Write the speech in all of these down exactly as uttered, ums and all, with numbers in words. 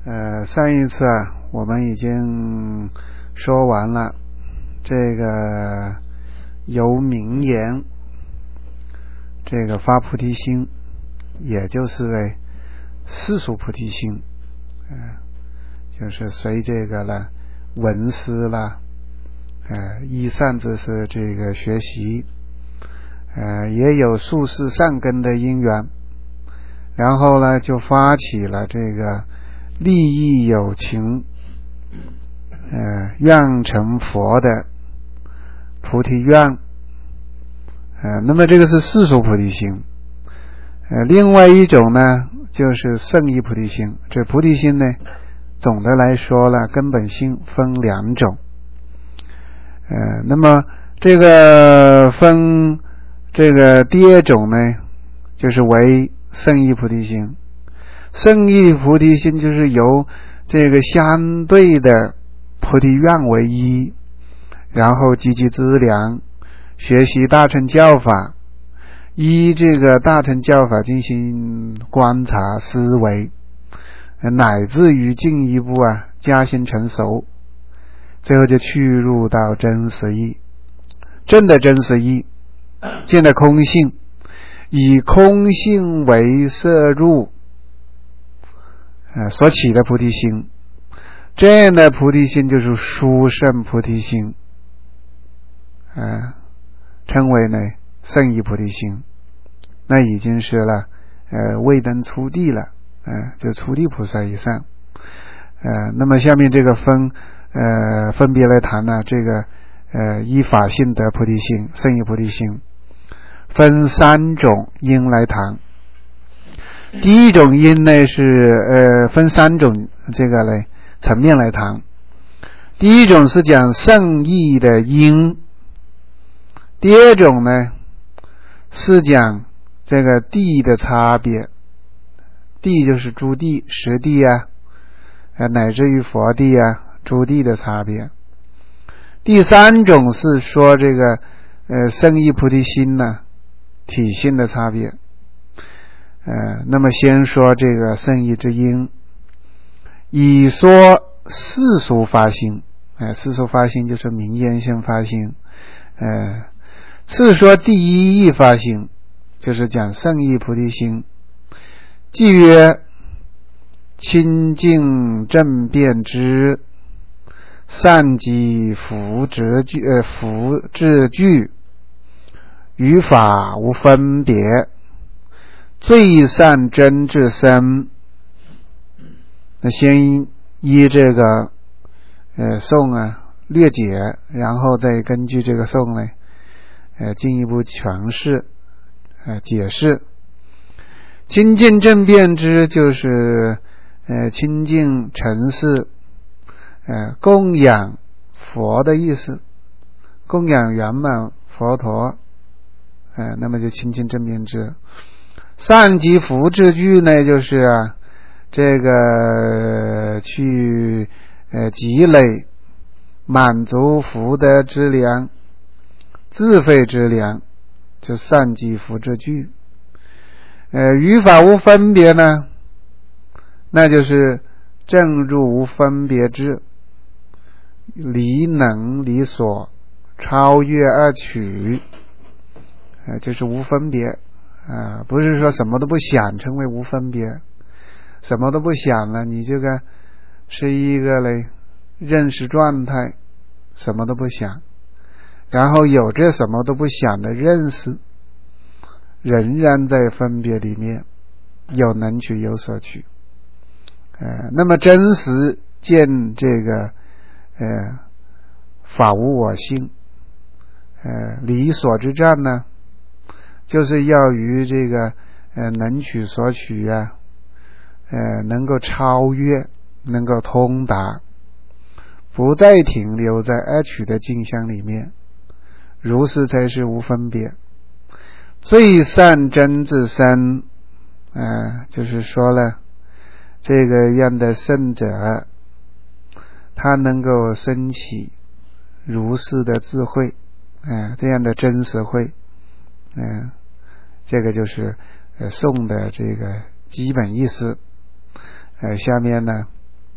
呃，上一次啊，我们已经说完了这个由名言这个发菩提心，也就是为世俗菩提心，呃，就是随这个了闻思啦，呃，依善知识这个学习，呃，也有数世善根的因缘，然后呢，就发起了这个利益有情，呃，愿成佛的菩提愿，呃，那么这个是世俗菩提心。呃，另外一种呢，就是圣意菩提心。这菩提心呢，总的来说呢，根本性分两种。呃，那么这个分这个第二种呢，就是为圣意菩提心。圣意菩提心就是由这个相对的菩提愿为一，然后积极资粮，学习大乘教法，依这个大乘教法进行观察思维，乃至于进一步啊加心成熟，最后就去入到真实义，真的真实义，见的空性，以空性为摄入呃所起的菩提心，这样的菩提心就是殊胜菩提心，呃称为呢圣意菩提心。那已经是了呃未登初地了，呃就初地菩萨以上。呃那么下面这个分呃分别来谈呢，这个呃依法性得菩提心，圣意菩提心分三种因来谈。第一种因呢是呃分三种这个呢层面来谈。第一种是讲圣意的因，第二种呢是讲这个地的差别，地就是诸地、实地啊，乃至于佛地啊，诸地的差别。第三种是说这个呃圣意菩提心呢体性的差别。呃，那么先说这个圣意之因，以说世俗发心，呃，世俗发心就是名言性发心，呃，次说第一义发心，就是讲圣意菩提心，即曰清净正遍知，善积福智具，呃，福智具，于法无分别，最善真智身。那先依这个呃颂啊略解，然后再根据这个颂呢呃进一步诠释呃解释。清净正遍知就是呃清净诚实呃供养佛的意思，供养圆满佛陀，呃那么就清净正遍知。善积福智具呢，就是啊这个去呃积累满足福德之粮，自费之粮，就善积福智具。呃于法无分别呢，那就是正入无分别智，离能离所，超越二取，呃就是无分别。啊、呃，不是说什么都不想成为无分别，什么都不想了，你这个是一个嘞认识状态，什么都不想，然后有着什么都不想的认识，仍然在分别里面，有能取有所取。呃，那么真实见这个呃法无我性，呃离所之战呢，就是要于这个呃能取所取啊，呃能够超越，能够通达，不再停留在二取的境相里面，如是才是无分别。最善真智身，呃就是说了这个样的圣者，他能够升起如是的智慧，呃这样的真实慧，嗯、呃，这个就是呃颂的这个基本意思。呃，下面呢，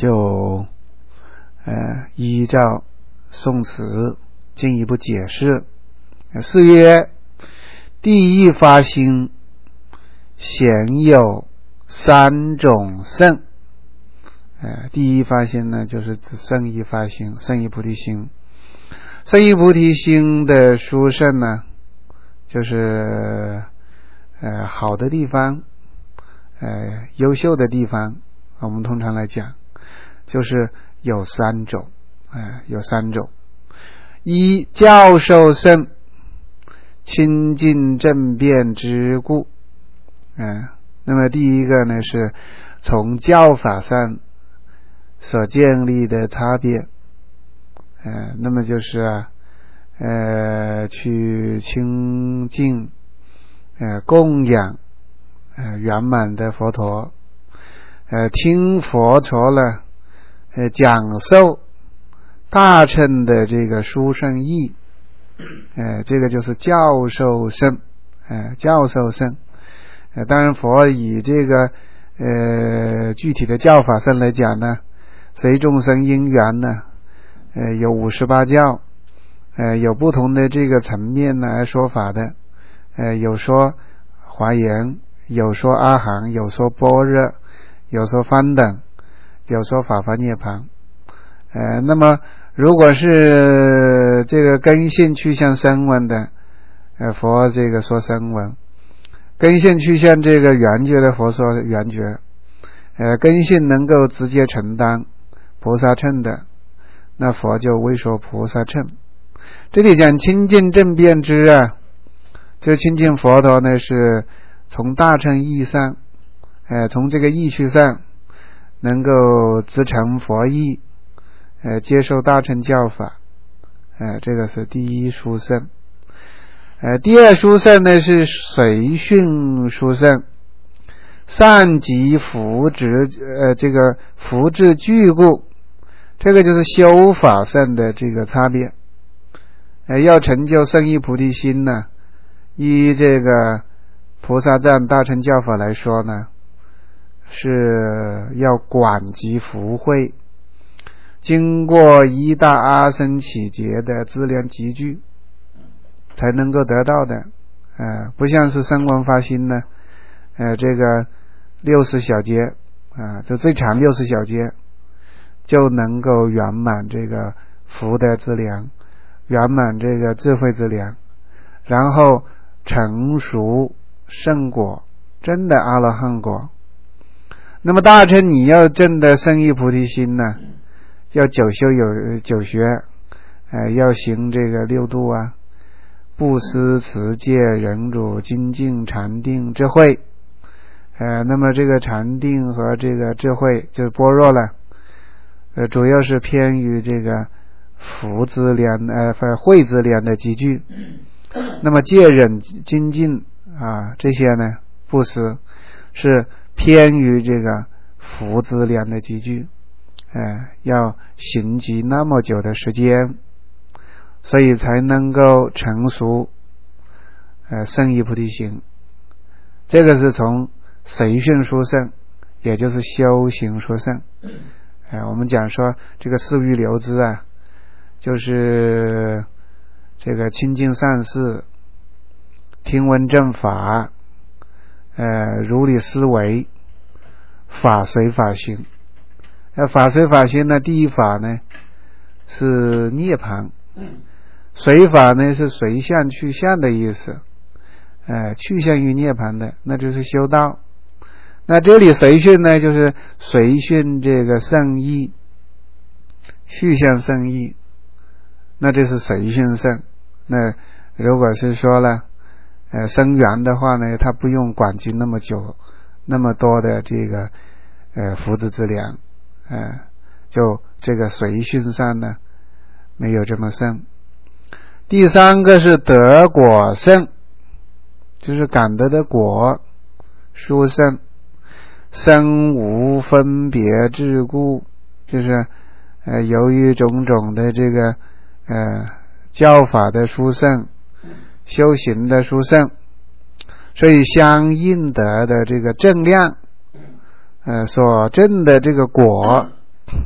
就呃依照宋词进一步解释。是曰：第一发心显有三种圣。呃，第一发心呢，就是指圣意发心，圣意菩提心。圣意菩提心的殊胜呢，就是呃好的地方，呃优秀的地方，我们通常来讲，就是有三种，呃有三种。一教授圣，亲近正辩之故。嗯、呃，那么第一个呢，是从教法上所建立的差别。呃，那么就是啊，呃，去亲近、呃供养、呃圆满的佛陀，呃听佛陀了，呃讲授大乘的这个殊胜义，呃这个就是教授圣，呃教授圣。呃当然佛以这个呃具体的教法上来讲呢，随众生因缘呢。呃，有五十八教，呃，有不同的这个层面来说法的，呃，有说华严，有说阿含，有说般若，有说翻等，有说法华涅槃。呃，那么如果是这个根性趋向声闻的，呃，佛这个说声闻；根性趋向这个缘觉的，佛说缘觉；呃，根性能够直接承担菩萨乘的。那佛就为说菩萨乘。这里讲亲近正辩之啊，就亲近佛陀呢，是从大乘义上，呃，从这个义趣上，能够直承佛义，呃，接受大乘教法，呃，这个是第一殊胜。呃，第二殊胜呢是随训殊胜，善及福智，呃，这个福智具故。这个就是修法上的这个差别。呃，要成就圣意菩提心呢，依这个菩萨藏大乘教法来说呢，是要广集福慧，经过一大阿僧祇劫的资粮集聚，才能够得到的。呃，不像是声闻发心呢，呃，这个六十小劫啊、呃，就最长六十小劫。就能够圆满这个福德之粮，圆满这个智慧之粮，然后成熟圣果，真的阿罗汉果。那么大乘你要证的圣意菩提心呢，要九修有九学，呃，要行这个六度啊，布施、持戒、忍辱、精进、禅定、智慧。呃，那么这个禅定和这个智慧就是般若了。呃，主要是偏于这个福资粮，呃，慧资粮的集聚。那么戒忍精进啊，这些呢，布施是偏于这个福资粮的集聚，呃，要行集那么久的时间，所以才能够成熟，呃，圣意菩提心。这个是从随训殊胜，也就是修行殊胜。呃，我们讲说这个四欲流支啊，就是这个亲近善事，听闻正法，呃，如理思维，法随法行。呃，法随法行呢，第一法呢是涅槃，随法呢是随向去向的意思，呃，去向于涅槃的，那就是修道。那这里随训呢，就是随训这个圣意，去向圣意，那这是随训圣。那如果是说了，呃，生缘的话呢，他不用管及那么久，那么多的这个呃福祉之粮，呃，就这个随训上呢，没有这么圣。第三个是得果圣，就是感得的果，殊圣。生无分别之故，就是呃由于种种的这个呃教法的殊胜，修行的殊胜，所以相应得的这个正量，呃所证的这个果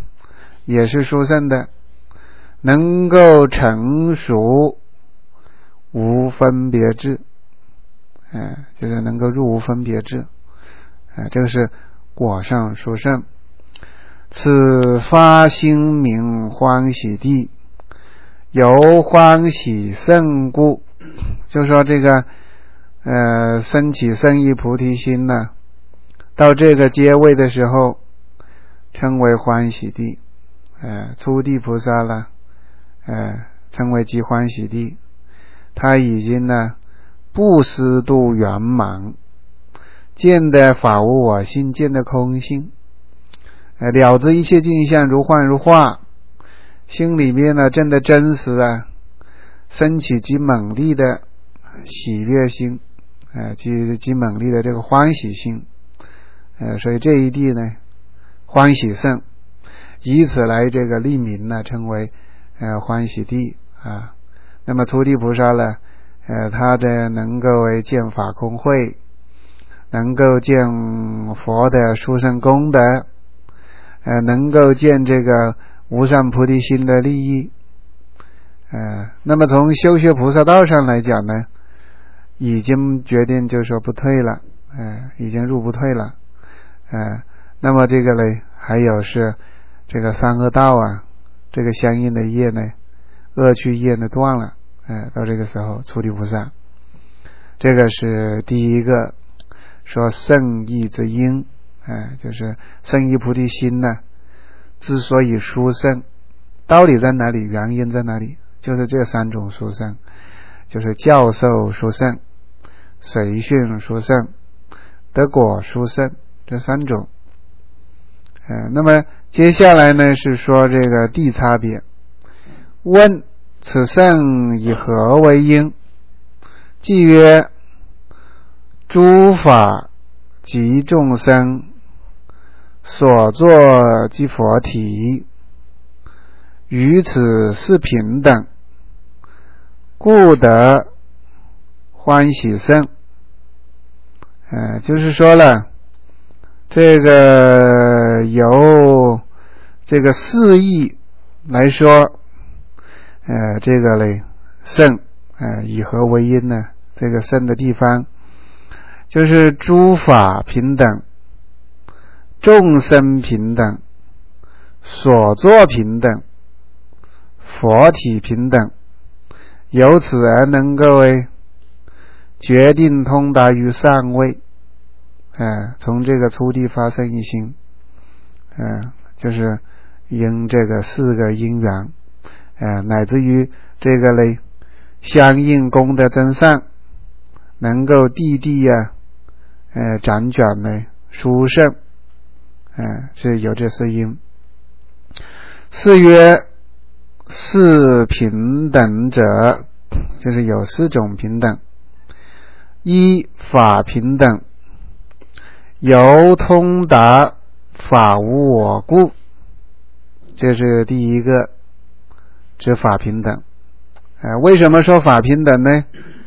也是殊胜的，能够成熟无分别智，哎，就是能够入无分别智，哎，这个是果上殊胜。此发心名欢喜地，由欢喜胜故，就说这个呃升起胜意菩提心呢，到这个阶位的时候称为欢喜地，呃初地菩萨了，呃称为即欢喜地，他已经呢不思度圆满，见得法无我性，见得空性，呃了知一切境象如幻如化，心里面呢真的真实啊，升起极猛力的喜悦心，呃极极猛力的这个欢喜心，呃所以这一地呢欢喜胜，以此来这个立名呢称为呃欢喜地啊。那么初地菩萨呢，呃他的能够为见法空慧，能够见佛的殊胜功德，呃能够见这个无上菩提心的利益，呃那么从修学菩萨道上来讲呢，已经决定就说不退了，呃已经入不退了，呃那么这个呢还有是这个三恶道啊，这个相应的业呢，恶趣业呢断了，呃到这个时候初地菩萨，这个是第一个说胜意之因，呃就是胜意菩提心呢之所以殊胜，道理在哪里？原因在哪里？就是这三种殊胜，就是教授殊胜、随训殊胜、得果殊胜，这三种。呃，那么接下来呢是说这个地差别。问此胜以何为因？即曰：诸法及众生所作即佛体，于此是平等，故得欢喜胜。呃，就是说了，这个由这个四义来说，呃，这个嘞胜，呃，以何为因呢？这个胜的地方，就是诸法平等，众生平等，所作平等，佛体平等，由此而能够为决定通达于上位，呃，从这个初地发生一心，呃，就是因这个四个因缘，呃，乃至于这个嘞相应功德增上，能够地地啊，呃，辗转呢殊胜，呃，是有这四因。四曰四平等者，就是有四种平等。一法平等，由通达法无我故，这是第一个指法平等。呃，为什么说法平等呢？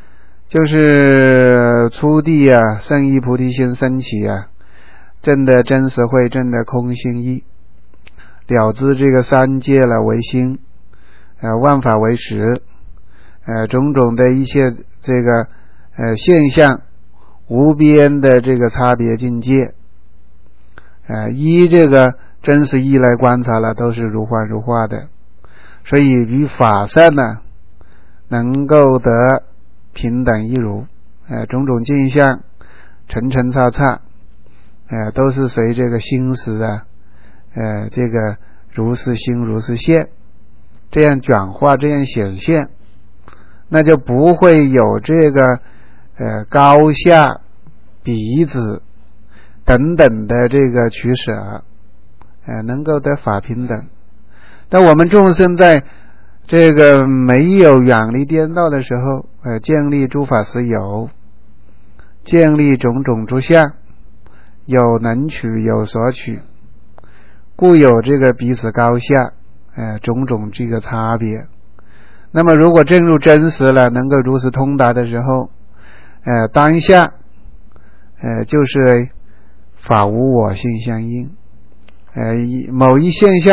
就是初地啊，胜意菩提心升起啊，证得真实慧，证得空性义，了知这个三界了为心，呃，万法为实，呃，种种的一切这个呃现象，无边的这个差别境界，呃，依这个真实义来观察了，都是如幻如化的，所以与法善呢，能够得平等一如，呃，种种镜像，层层叉叉，呃，都是随这个心识啊，呃，这个如是心如是现，这样转化，这样显现，那就不会有这个呃高下、彼此等等的这个取舍，呃，能够得法平等。但我们众生在这个没有远离颠倒的时候，呃，建立诸法实有，建立种种诸相，有能取有所取，故有这个彼此高下，呃，种种这个差别。那么如果证入真实了，能够如实通达的时候，呃，当下呃就是法无我性相应，呃，某一现象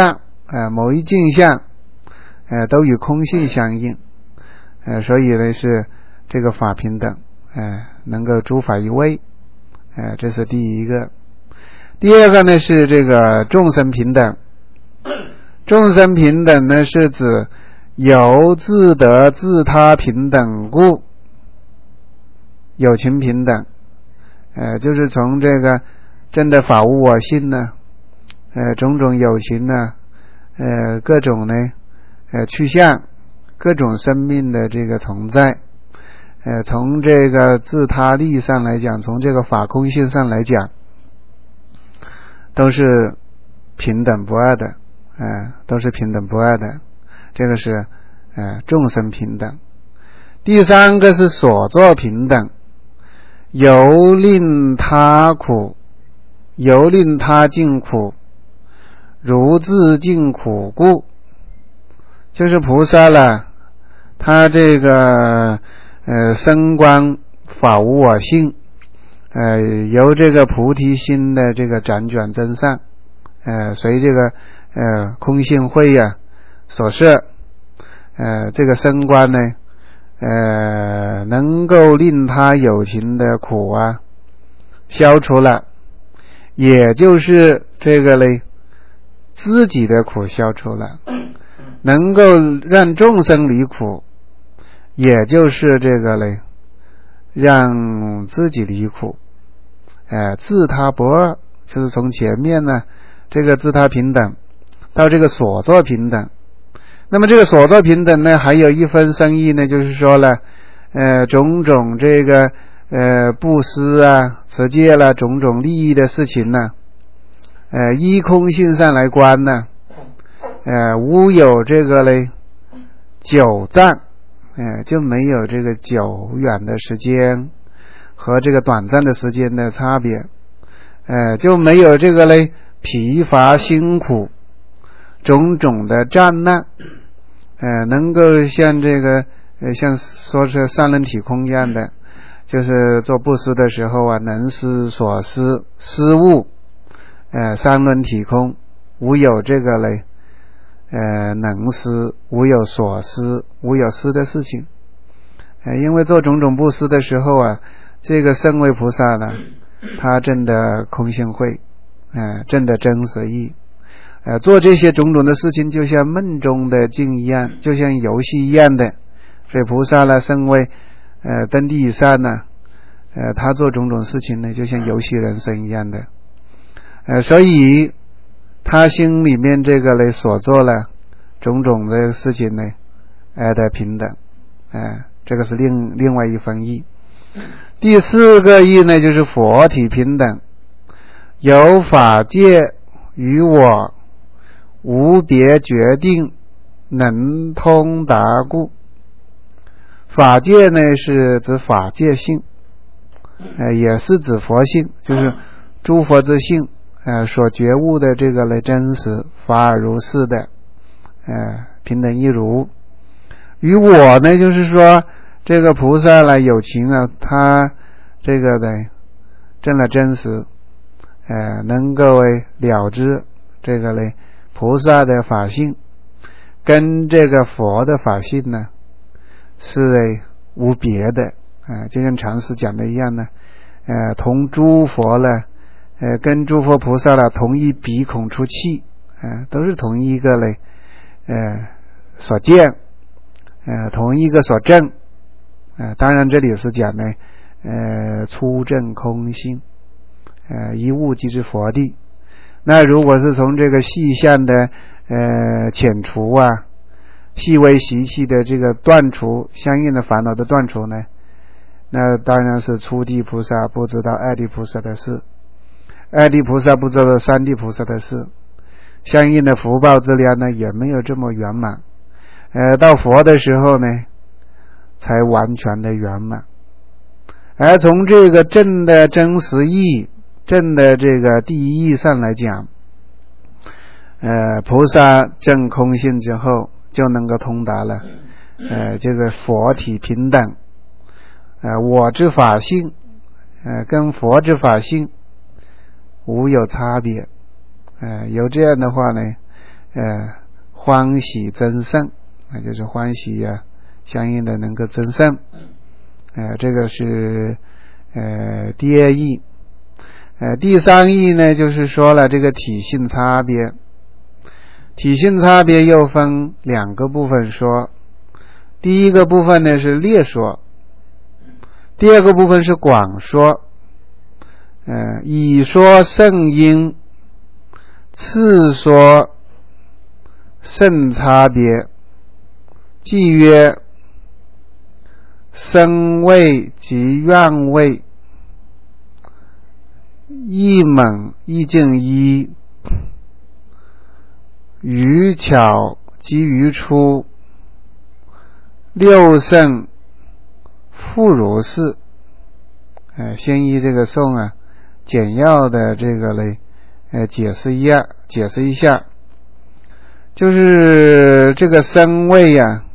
呃某一境象呃都与空性相应，呃所以呢是这个法平等，呃能够诸法一位，呃这是第一个。第二个呢是这个众生平等。众生平等呢是指由自得自他平等故有情平等，呃就是从这个真的法无我性呢，呃种种有情呢，呃各种呢呃趋向，各种生命的这个存在，呃从这个自他力上来讲，从这个法空性上来讲，都是平等不二的，呃都是平等不二的，这个是呃众生平等。第三个是所作平等，由令他苦，由令他尽苦，如自尽苦故。就是菩萨了，他这个呃升观法无我性，呃由这个菩提心的这个辗转增上，呃随这个呃空性慧呀、啊、所摄，呃这个升观呢呃能够令他有情的苦啊消除了，也就是这个嘞自己的苦消除了，能够让众生离苦，也就是这个嘞让自己离苦，呃自他不二，就是从前面呢这个自他平等到这个所作平等。那么这个所作平等呢还有一分深意呢，就是说了呃种种这个呃布施啊持戒啦种种利益的事情呢，呃依空性上来观呢，呃无有这个嘞久暂，呃就没有这个久远的时间和这个短暂的时间的差别，呃就没有这个嘞疲乏辛苦种种的战难，呃能够像这个呃像说是三轮体空一样的，就是做布施的时候啊，能施所施施物，呃三轮体空，无有这个嘞呃能施，无有所施，无有施的事情。呃因为做种种布施的时候啊，这个圣位菩萨呢他证的空性慧，呃证的真实义，呃做这些种种的事情就像梦中的境一样，就像游戏一样的。所以菩萨呢圣位呃登地以上呢，呃他做种种事情呢就像游戏人生一样的，呃所以他心里面这个呢所做了种种的事情呢呃的平等，呃这个是另另外一分义。第四个义呢就是佛体平等，有法界与我无别决定，能通达故。法界呢是指法界性，呃也是指佛性，就是诸佛之性，呃所觉悟的这个来真实法尔如是的，呃平等一如。与我呢就是说这个菩萨呢有情啊，他这个呢证了真实，呃能够了知这个呢菩萨的法性跟这个佛的法性呢是无别的，呃就像禅师讲的一样呢，呃同诸佛呢呃跟诸佛菩萨呢同一鼻孔出气，呃都是同一个嘞呃所见，呃同一个所证，呃当然这里是讲呢呃初证空性，呃一物即是佛地。那如果是从这个细项的呃遣除啊，细微习气的这个断除，相应的烦恼的断除呢，那当然是初地菩萨不知道二地菩萨的事，二地菩萨不知道三地菩萨的事，相应的福报质量呢也没有这么圆满，呃到佛的时候呢才完全的圆满。而从这个正的真实义，正的这个第一义上来讲，呃菩萨证空性之后就能够通达了呃这个佛体平等，呃我之法性呃跟佛之法性无有差别，呃有这样的话呢呃欢喜增胜，那就是欢喜呀、啊，相应的能够增胜。呃，这个是呃第二义。呃，第三义呢，就是说了这个体性差别。体性差别又分两个部分说，第一个部分呢是略说，第二个部分是广说。呃，以说圣因，次说圣差别，即曰生位及愿位，一猛一静一，愚巧及愚出，六圣复如是。呃，先依这个颂啊，简要的这个嘞，呃，解释一下，解释一下，就是这个生位呀、啊，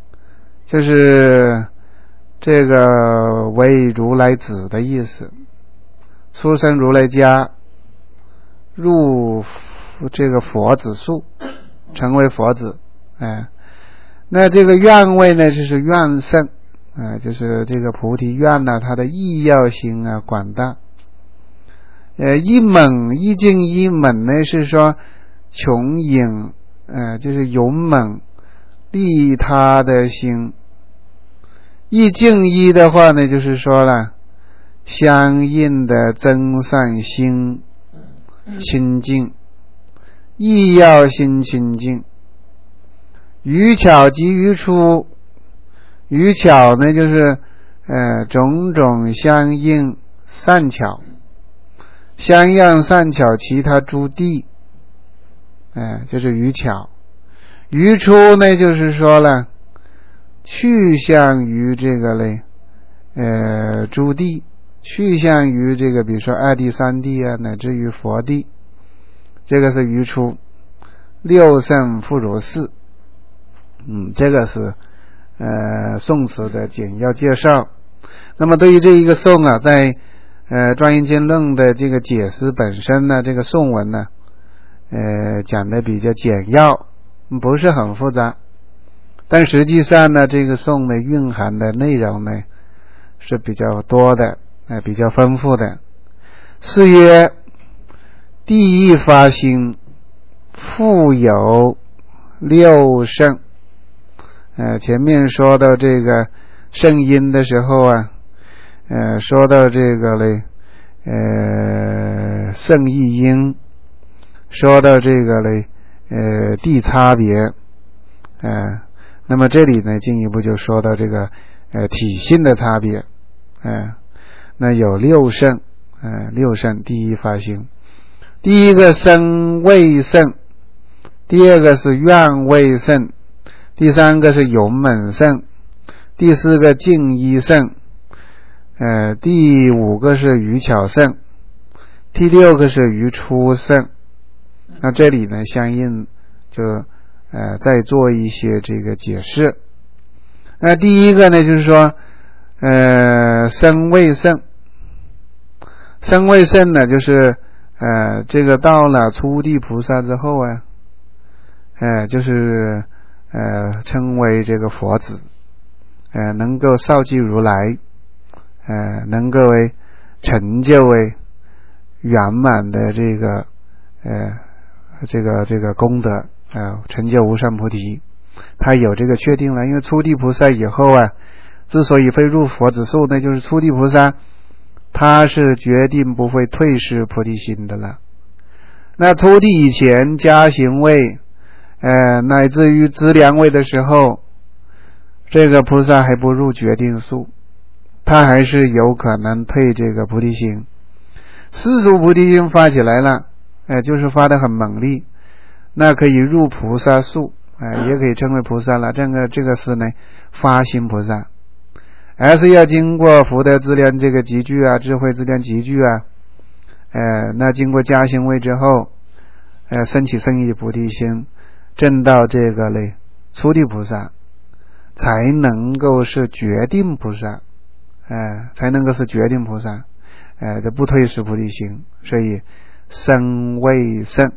就是这个为如来子的意思，出生如来家，入这个佛子数，成为佛子。哎、呃，那这个愿位呢，就是愿圣，啊、呃，就是这个菩提愿呢、啊，它的意要性啊广大。呃，一猛一静一猛呢，是说穷隐，呃，就是勇猛利他的心。一静一的话呢，就是说了相应的增上心清净，意要心清净。愚巧及愚出，愚巧呢就是呃种种相应善巧，相应善巧其他诸地，哎、呃，就是愚巧。愚出呢就是说了去向于这个嘞呃诸地，去向于这个比如说二地三地啊，乃至于佛地，这个是愚出。六圣复如是。嗯，这个是呃宋词的简要介绍。那么对于这一个颂啊，在呃庄严经论的这个解释本身呢，这个颂文呢呃讲的比较简要，不是很复杂，但实际上呢，这个颂的蕴含的内容呢是比较多的，呃比较丰富的。是曰第一发心复有六圣。呃，前面说到这个圣因的时候啊，呃，说到这个嘞，呃，圣意因，说到这个嘞，呃，地差别，呃，那么这里呢，进一步就说到这个呃体性的差别，呃，那有六圣，呃，六圣第一发心，第一个生位圣，第二个是愿位圣。第三个是勇猛圣，第四个静一圣，呃，第五个是愚巧圣，第六个是愚出圣。那这里呢，相应就呃再做一些这个解释。那第一个呢，就是说，呃，生位圣，生位圣呢，就是呃这个到了初地菩萨之后啊，呃，就是。呃，称为这个佛子，呃，能够绍记如来，呃，能够为成就为圆满的这个呃这个这个功德，呃，成就无上菩提，他有这个确定了。因为初地菩萨以后啊，之所以会入佛子数，那就是初地菩萨他是决定不会退失菩提心的了。那初地以前加行位。呃，乃至于资粮位的时候，这个菩萨还不入决定数，他还是有可能退这个菩提心。世俗菩提心发起来了，呃，就是发得很猛烈，那可以入菩萨数，呃，也可以称为菩萨了。这个这个是呢发心菩萨，而是要经过福德资粮这个集聚啊，智慧资粮集聚啊，呃，那经过加行位之后，呃，升起圣意菩提心。证到这个嘞初地菩萨，才能够是决定菩萨，呃，才能够是决定菩萨，呃，这不退失菩提心。所以生位圣，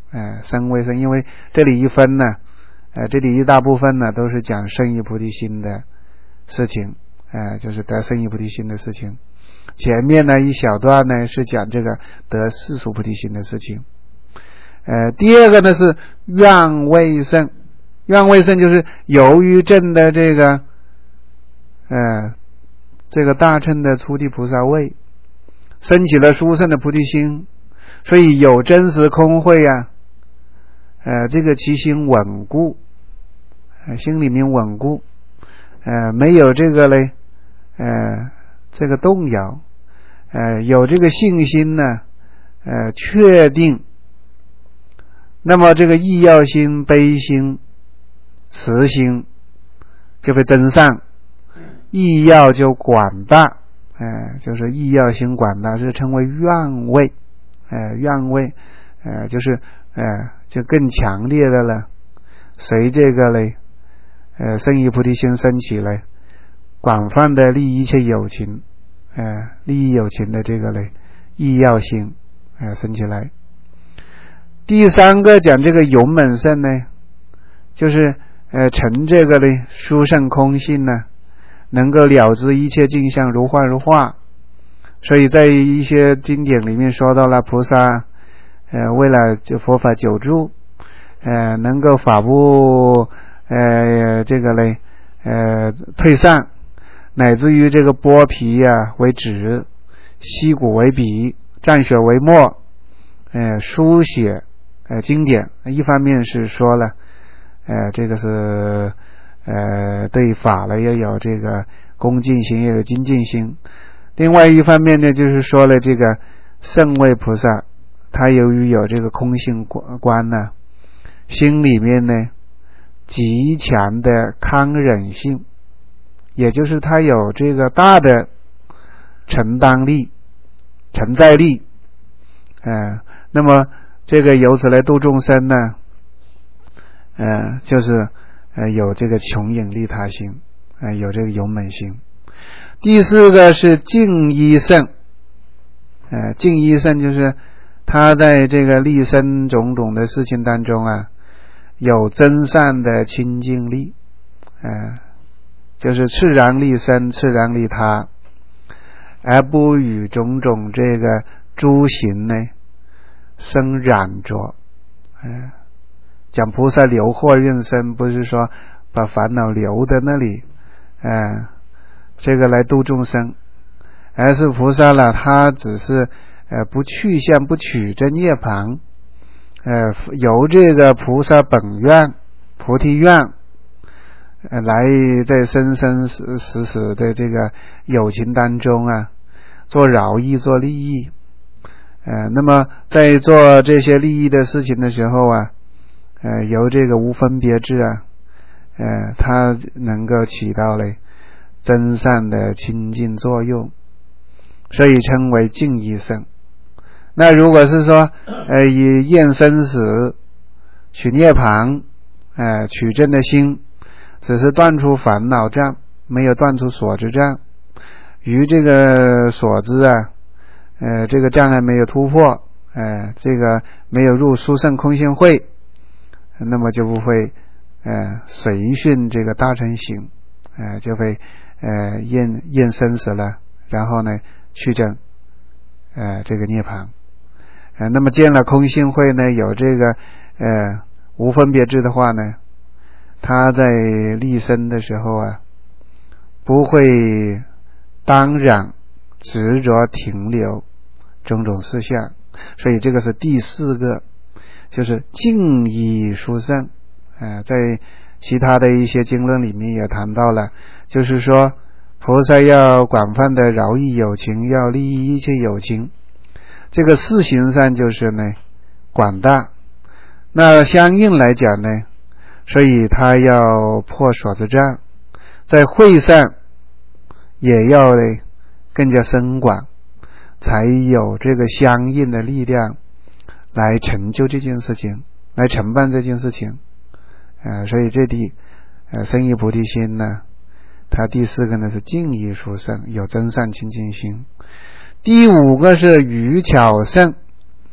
呃身为身，因为这里一分呢，呃这里一大部分呢都是讲圣意菩提心的事情，呃就是得圣意菩提心的事情。前面呢一小段呢是讲这个得世俗菩提心的事情。呃第二个呢是愿位胜，愿位胜就是由于证的这个呃这个大乘的初地菩萨位，升起了殊胜的菩提心，所以有真实空慧啊，呃这个其心稳固，呃心里面稳固，呃没有这个嘞呃这个动摇，呃有这个信心呢，呃确定，那么这个意要心、悲心、慈心就会增上，意要就广大，呃就是意要心广大，是称为愿位，呃愿位，呃就是呃就更强烈的了，随这个嘞呃圣意菩提心升起来，广泛的利益一切有情，呃利益有情的这个嘞意要心呃升起来。第三个讲这个勇猛胜呢，就是呃成这个嘞殊胜空性呢，能够了知一切境相如幻如化。所以在一些经典里面说到了菩萨呃为了就佛法久住，呃能够法布呃这个嘞呃退散，乃至于这个剥皮啊为纸，吸骨为笔，蘸血为墨，呃书写呃经典。一方面是说了呃这个是呃对法了要有这个恭敬心，要有精进心。另外一方面呢，就是说了这个圣位菩萨，他由于有这个空性观呢，心里面呢极强的康忍性，也就是他有这个大的承担力、承载力，呃，那么这个由此来度众生呢，呃，就是呃有这个穷引利他心，呃，有这个勇猛心。第四个是净依胜，呃，净依胜就是他在这个立身种种的事情当中啊，有真善的清净力，呃，就是自然利身，自然利他，而不与种种这个诸行呢生染着。呃，讲菩萨留惑认身，不是说把烦恼留在那里，呃这个来度众生，而是菩萨了，他只是呃不去向不取这涅槃，呃由这个菩萨本愿菩提愿呃来在生生死死死的这个有情当中啊做饶益做利益，呃那么在做这些利益的事情的时候啊，呃由这个无分别智啊，呃它能够起到了真善的清净作用，所以称为净依胜。那如果是说呃以厌生死取涅槃呃取真的心，只是断除烦恼障，没有断除所知障，于这个所知啊呃这个障碍没有突破，呃这个没有入殊胜空性慧，那么就不会呃随顺这个大乘行，呃就会呃厌厌生死了，然后呢去证呃这个涅槃。呃那么见了空性慧呢，有这个呃无分别智的话呢，他在立身的时候啊不会当然执着停留种种事项。所以这个是第四个，就是净依殊胜。呃在其他的一些经论里面也谈到了，就是说菩萨要广泛的饶益有情，要利益一切有情，这个事行上就是呢广大。那相应来讲呢，所以他要破所知障，在慧上也要呢更加深广，才有这个相应的力量来成就这件事情，来承办这件事情。呃，所以这里呃生意菩提心呢，它第四个呢是净依殊胜，有真善清净心。第五个是愚巧胜，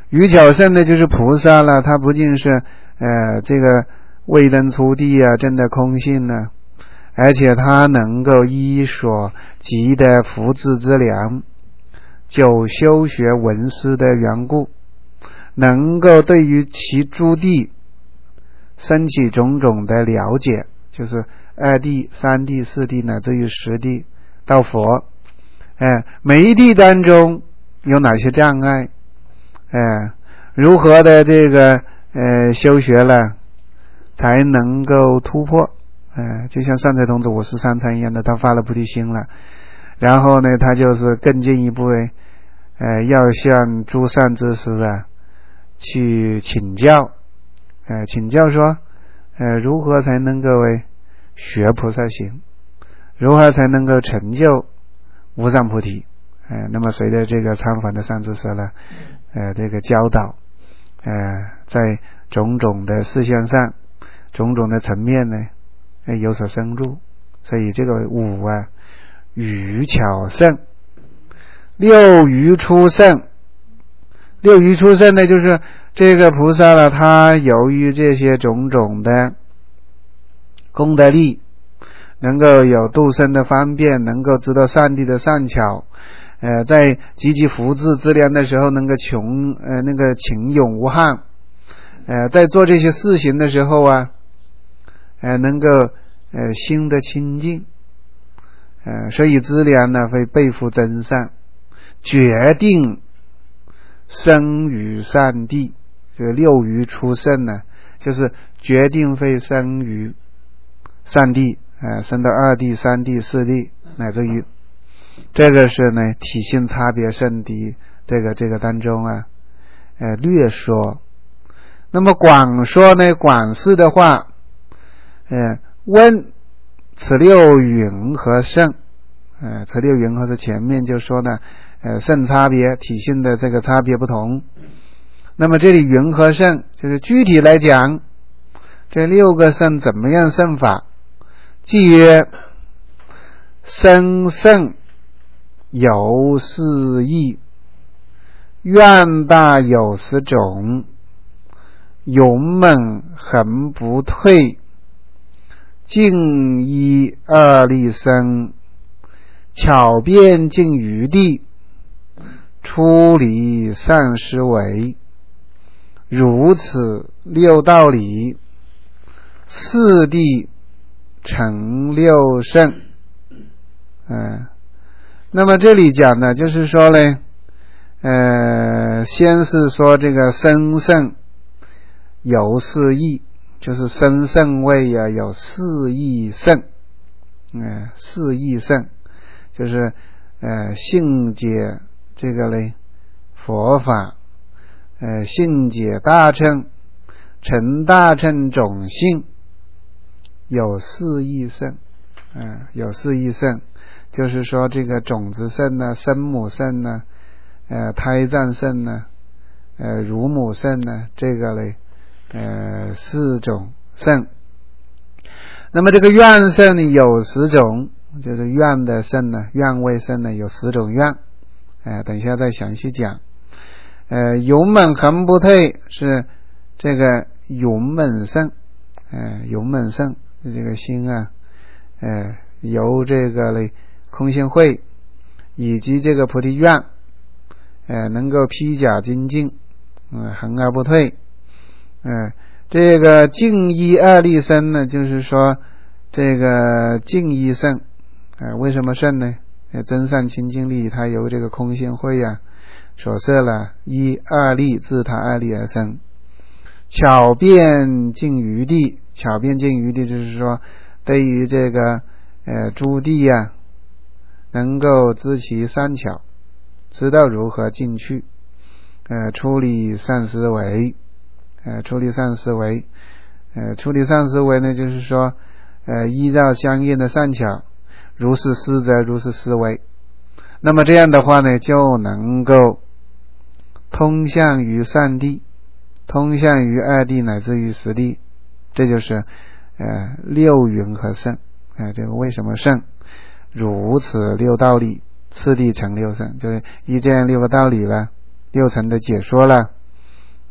愚巧圣呢就是菩萨了，他不仅是呃这个未登初地啊，证得空性呢，而且他能够依所及的福智之良，久修学闻思的缘故，能够对于其诸地升起种种的了解，就是二地、三地、四地乃至于十地到佛，哎，每一地当中有哪些障碍，哎，如何的这个呃修学了才能够突破，哎，就像善财童子五十三参一样的，他发了菩提心了，然后呢，他就是更进一步呃要向诸善知识啊去请教，呃请教说呃如何才能够学菩萨行，如何才能够成就无上菩提，呃那么随着这个参访的善知识呢呃这个教导，呃在种种的事项上种种的层面呢呃有所深入，所以这个五啊愚巧圣，六愚出圣。六愚出圣呢，就是这个菩萨呢，他由于这些种种的功德力，能够有度生的方便，能够知道上帝的善巧，呃，在积极福智之量的时候，能够穷呃那个情勇无憾，呃，在做这些事情的时候啊，呃，能够呃心的清净，呃，所以资粮呢会背负真善，决定生于善地。这个六愚出圣呢，就是决定会生于善地，呃，生到二地、三地、四地，乃至于这个是呢体性差别圣地这个这个当中啊，呃略说。那么广说呢，广释的话，呃问此六云何圣？呃，此六云何是前面就说呢，呃圣差别体性的这个差别不同。那么这里云何圣，就是具体来讲，这六个圣怎么样圣法？即曰生圣有四义，愿大有十种，勇猛恒不退，静一二力生，巧辩尽于地，出离善思维。如此六道理，四谛成六圣。嗯，那么这里讲呢，就是说呢，呃，先是说这个生圣有四义，就是生圣位啊有四义圣，嗯，四义圣就是呃信解这个嘞佛法，呃信解大乘，成大乘种性，有四义圣，嗯、呃，有四义圣，就是说这个种子圣呢、生母圣呢、呃胎藏圣呢、呃乳母圣呢，这个嘞呃四种圣。那么这个愿圣呢有十种，就是愿的圣呢，愿位圣呢有十种愿，呃等一下再详细讲。呃勇猛恒不退是这个勇猛圣，呃勇猛圣这个心啊，呃由这个嘞空性慧以及这个菩提愿，呃能够披甲精进，嗯、呃、恒而不退。嗯、呃这个净一二力生呢，就是说这个净一圣，呃为什么圣呢？呃真善清净力它由这个空性慧啊所设了一二力，自他二力而生。巧辩尽于地，巧辩尽于地就是说对于这个呃诸地啊能够知其善巧，知道如何进去，呃处理善思维，呃处理善思维，呃处理善思维呢就是说呃依照相应的善巧，如是思则如是思维。那么这样的话呢，就能够通向于善地，通向于二地乃至于十地，这就是呃六云和圣。呃这个为什么圣？如此六道理，次第成六圣，就是依这样六个道理了，六层的解说了，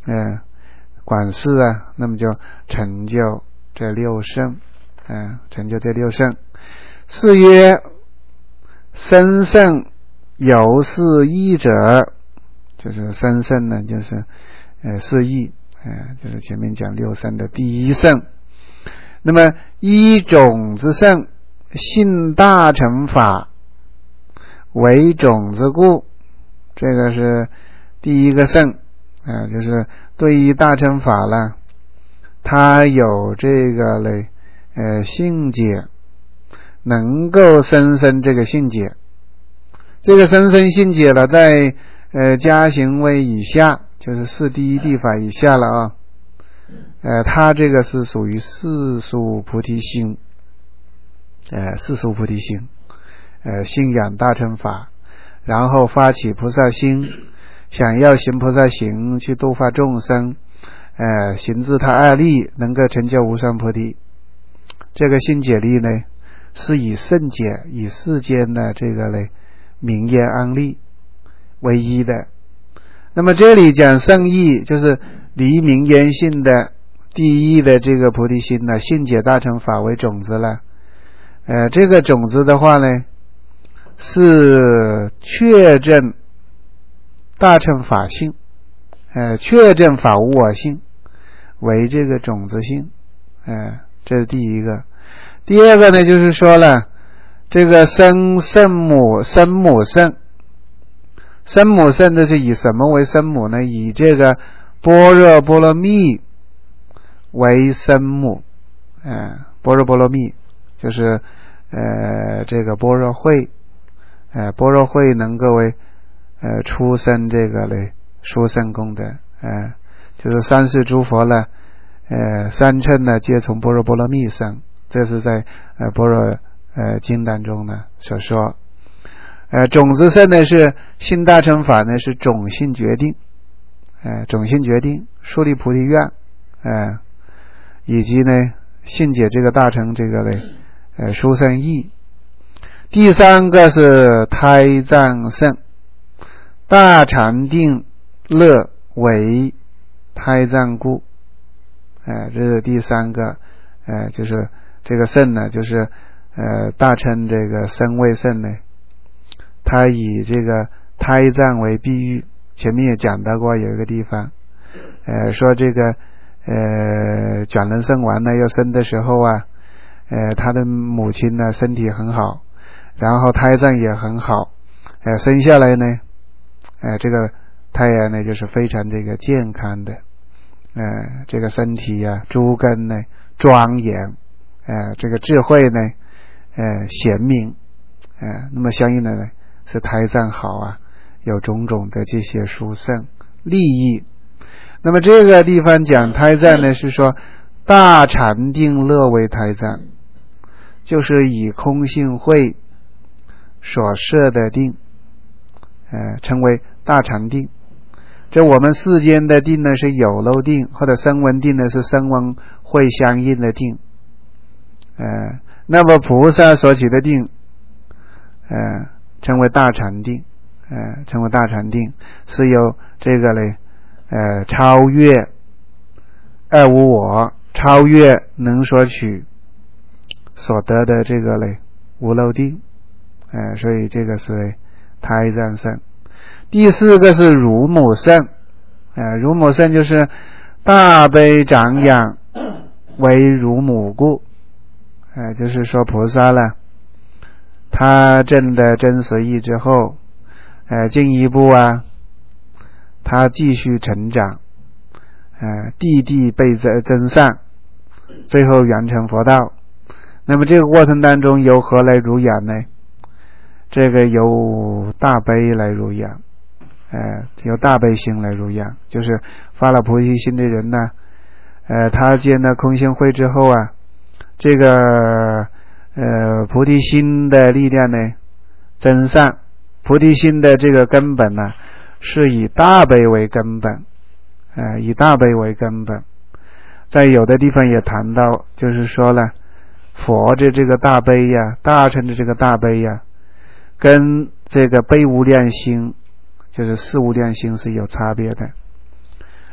嗯，管事啊，那么就成就这六圣，嗯，成就这六圣。是曰生圣有是义者，就是生圣呢，就是呃是义，呃，就是前面讲六圣的第一圣。那么一种子圣，信大乘法为种子故，这个是第一个圣，啊、呃，就是对于大乘法了，它有这个嘞，呃，信解，能够生生这个信解。这个生生信解了，在呃加行位以下，就是四第一地法以下了啊。呃，它这个是属于世俗菩提心，呃，世俗菩提心，呃，信仰大乘法，然后发起菩萨心，想要行菩萨行去度化众生，呃，行自他二力，能够成就无上菩提。这个信解力呢，是以圣解，以世间的这个呢名言安利为一的。那么这里讲圣义，就是离名言性的第一的这个菩提心呢，信解大乘法为种子了。呃，这个种子的话呢，是确证大乘法性，呃，确证法无我性为这个种子性，呃，这是第一个。第二个呢，就是说了这个生圣母生母圣，生母圣的是以什么为生母呢？以这个般若波罗蜜为生母，呃，般若波罗蜜就是呃这个般若会，呃般若会能够为呃出生这个嘞殊胜功德，呃就是三世诸佛呢，呃三乘呢皆从般若波罗蜜生，这是在呃般若呃经当中呢所说。呃种子圣呢是信大乘法呢是种性决定，呃种性决定树立菩提愿，呃以及呢信解这个大乘这个嘞呃殊胜义。第三个是胎藏圣，大禅定乐为胎藏故，呃这是第三个，呃就是这个圣呢，就是呃大乘这个身位圣呢，它以这个胎藏为比喻，前面也讲到过，有一个地方呃说这个呃转轮圣王呢要生的时候啊，呃他的母亲呢身体很好，然后胎藏也很好，呃生下来呢呃这个胎儿呢就是非常这个健康的，呃这个身体呀、啊、诸根呢庄严，呃这个智慧呢呃贤明，呃那么相应的呢是胎藏好啊，有种种的这些殊胜利益。那么这个地方讲胎藏呢，是说大禅定乐为胎藏，就是以空性慧所设的定，呃称为大禅定。这我们世间的定呢是有漏定，或者声闻定呢是声闻慧相应的定，呃那么菩萨所起的定呃称为大禅定，呃称为大禅定，是由这个嘞呃超越二无我，超越能所取所得的这个嘞无漏定，呃所以这个是胎藏圣。第四个是乳母圣，呃乳母圣就是大悲长养为乳母故，呃就是说菩萨了，他证的真实义之后，呃进一步啊他继续成长，呃地地被增上，最后圆成佛道。那么这个过程当中由何来乳养呢？这个由大悲来乳养，呃由大悲心来乳养，就是发了菩提心的人呢，呃他见了空性慧之后啊，这个呃菩提心的力量呢增上，菩提心的这个根本呢是以大悲为根本，呃以大悲为根本。在有的地方也谈到，就是说了佛的这个大悲呀，大乘的这个大悲呀，跟这个悲无量心，就是四无量心是有差别的。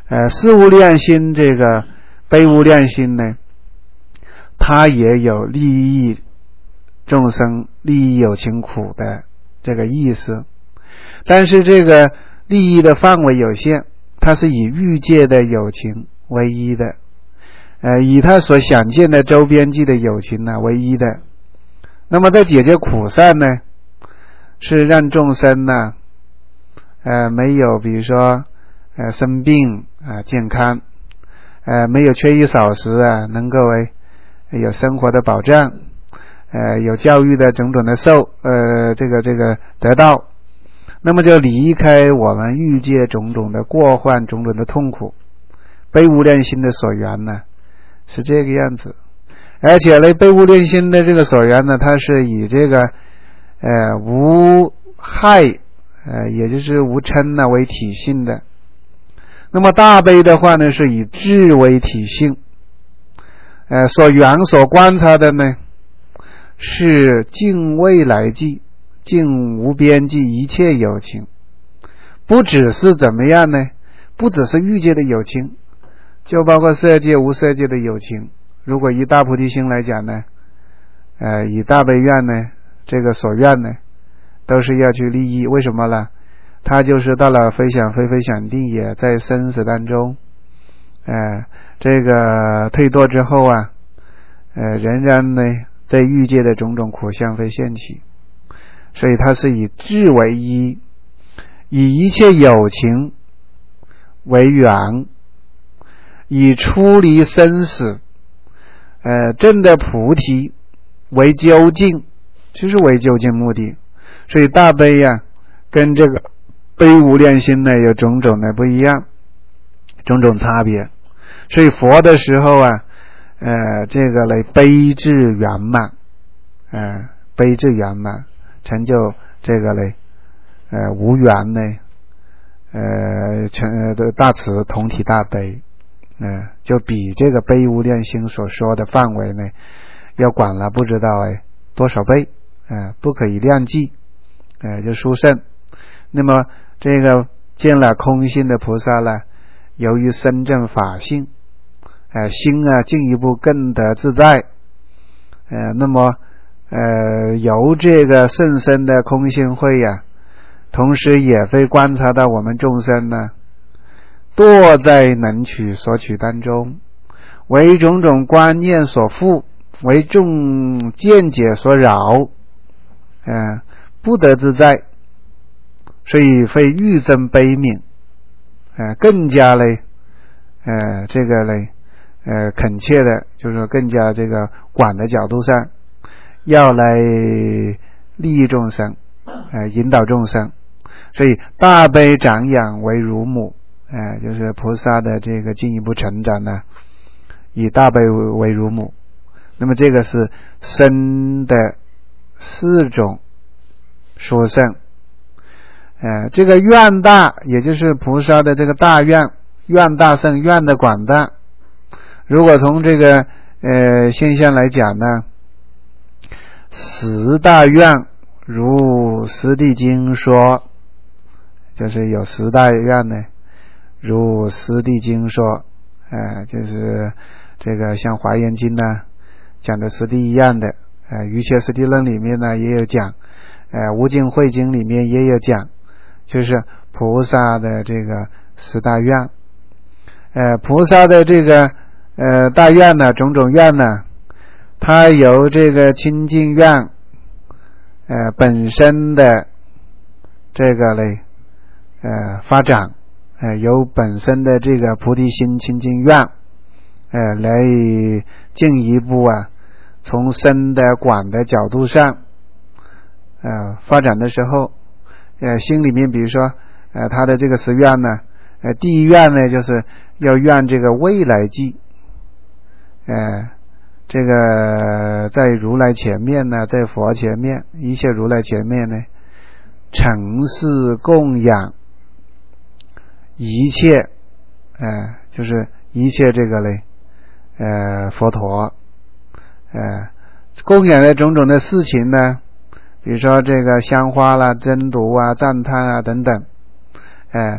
呃，四无量心这个悲无量心呢，它也有利益众生、利益有情苦的这个意思，但是这个利益的范围有限，它是以欲界的有情为一的，呃，以他所想见的周边际的有情呢为一的。那么在解决苦善呢，是让众生呢，呃，没有比如说呃生病啊、呃、健康，呃没有缺衣少食啊，能够呃有生活的保障，呃有教育的种种的受呃这个这个得到，那么就离开我们欲界种种的过患、种种的痛苦。悲无量心的所缘呢是这个样子，而且呢悲无量心的这个所缘呢，它是以这个呃无害呃也就是无嗔呢为体性的。那么大悲的话呢，是以智为体性，呃所缘所观察的呢是尽未来际、尽无边际一切有情，不只是怎么样呢？不只是欲界的有情，就包括色界、无色界的有情。如果以大菩提心来讲呢，呃，以大悲愿呢，这个所愿呢，都是要去利益。为什么呢？他就是到了非想非非想定，也在生死当中，呃，这个退堕之后啊，呃，仍然呢在欲界的种种苦相会现起，所以他是以智为一，以一切有情为缘，以出离生死呃证得菩提为究竟，就是为究竟目的。所以大悲呀、啊、跟这个悲无量心呢有种种的不一样，种种差别。所以佛的时候啊呃这个来悲智圆满，呃悲智圆满成就这个嘞呃无缘呢呃成的大慈同体大悲，呃就比这个悲无量心所说的范围呢要广了不知道哎多少倍，呃不可以量计，呃就殊胜。那么这个见了空性的菩萨呢，由于深证法性，呃心啊进一步更得自在，呃那么呃由这个甚深的空性慧呀、啊，同时也会观察到我们众生呢堕在能取所取当中，为种种观念所缚，为众见解所扰，呃不得自在，所以会愈增悲悯，呃更加嘞呃这个嘞呃恳切的，就是说更加这个广的角度上要来利益众生，呃引导众生。所以大悲长养为乳母，呃就是菩萨的这个进一步成长呢以大悲为乳母。那么这个是生的四种殊胜，呃这个愿大也就是菩萨的这个大愿，愿大胜，愿的广大。如果从这个呃现象来讲呢，十大愿如十地经说，就是有十大愿呢如十地经说，呃就是这个像华严经呢讲的十地一样的，呃瑜伽师地论里面呢也有讲，呃无尽慧经里面也有讲，就是菩萨的这个十大愿。呃菩萨的这个呃大愿呢，种种愿呢，它由这个清净愿呃本身的这个嘞呃发展，呃由本身的这个菩提心清净愿呃来进一步啊从深的广的角度上呃发展的时候，呃心里面比如说呃他的这个十愿呢，呃第一愿呢就是要愿这个未来际，呃这个在如来前面呢，在佛前面，一切如来前面呢承事供养一切呃就是一切这个嘞呃佛陀，呃供养的种种的事情呢，比如说这个香花啦、真读啊、赞叹啊等等，呃